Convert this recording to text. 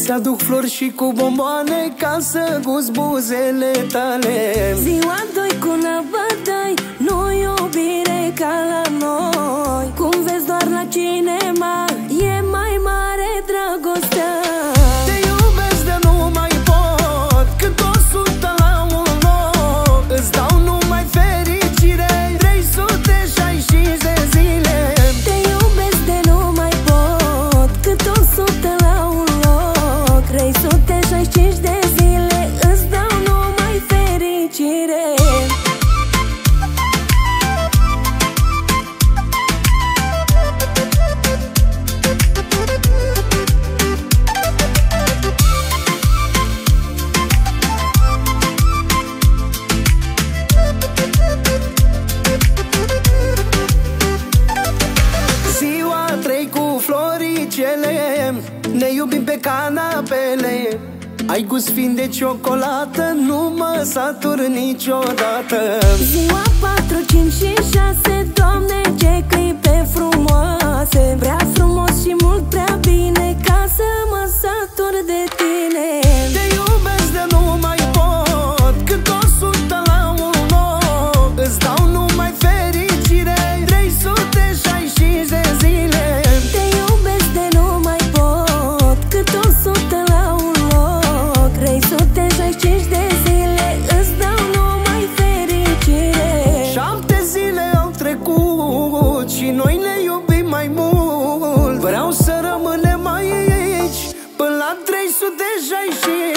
Să-aduc flori și cu bomboane ca să gust buzele tale. Ziua doi cu năbătăi, nu iubire ca la noi. Cum vezi doar la cinema, e mai mare dragostea. Te iubesc de nu mai pot, cât 100 la un loc. Îți dau numai fericire, 365 de zile. Te iubesc de nu mai pot, cât 100 la un loc. 365 de zile, îți dau numai fericire. Ne iubim pe canapele, ai gust fin de ciocolată, nu mă satur niciodată. Ziua 4, 5 și 6, Doamne, ce clipe frumoase. Prea frumos și mult prea bine ca să mă satur de tine. Te iubesc de nu mai pot, cât 100 la un loc. Îți dau numai fericire, 365 de zile. Te iubesc de nu mai pot, cât 100 la un loc. 365 de zile, îți dau numai fericire. 7 zile au trecut și noi ne iubim mai mult. Vreau să rămânem aici până la 365.